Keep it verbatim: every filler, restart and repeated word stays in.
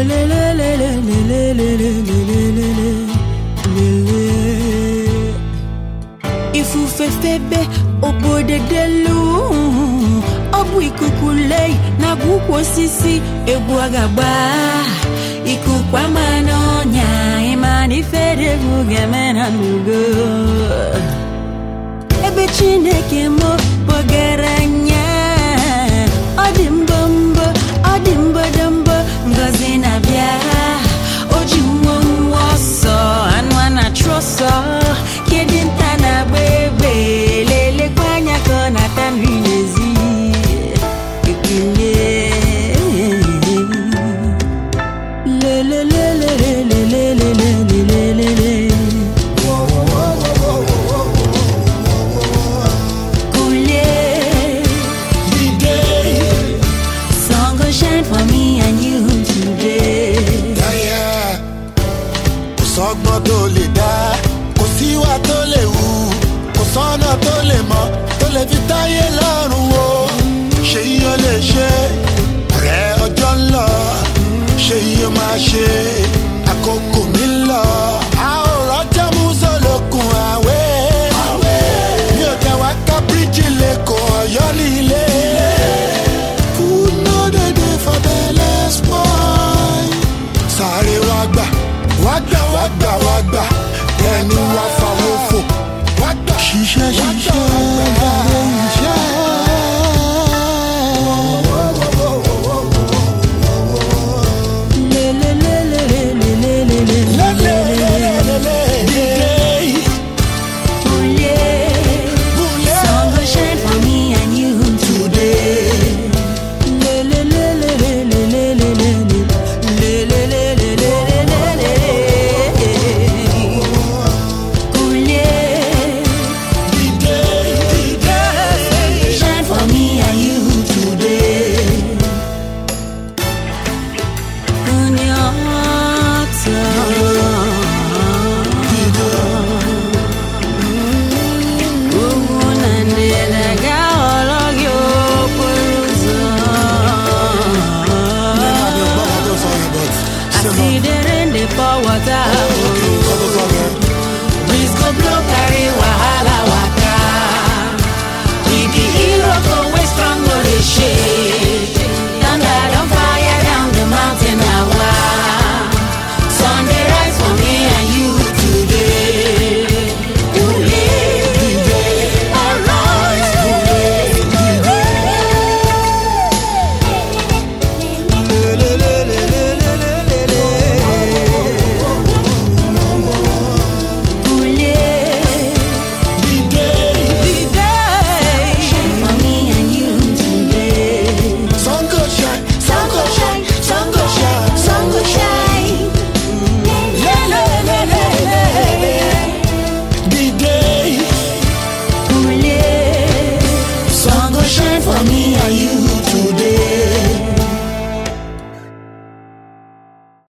Ifu fefebe obode delu obu ikukulei na gukwo sisi egbu agagba ikukwa manonya imani fede bugemena nugo ebe Chineke mo bogeranya odimbombo odimbodambo ngozi na bia ojiwo nwoso anwa na troso kedinta na bebe lele kwanya kona tanrinezi ikinye lele lele lele lele lele lele coulé today sun gonna shine for me and you today yeah yeah usogbo to le da kò síwà tó lè wù kò sọ́nà tó lè mọ̀ tó lè fi táyé lọ́rùn o ṣe yíyan lè ṣe ọ̀rẹ́ ọjọ́ ń lọ ṣe yíyan máa ṣe àkókò mi ń lọ a ò rọ́jọ́ mú sólókun àwẹ̀ mi ò tẹ̀ wá ká bíríjì lẹ́kọ̀ọ́ ọ̀yọ́ nílé food no dey dey for belle spoil sáré wá gbà wá gbà wá gbà wá gbà ẹni wá fawọ́ fò ṣiṣẹ́ ṣiṣẹ́.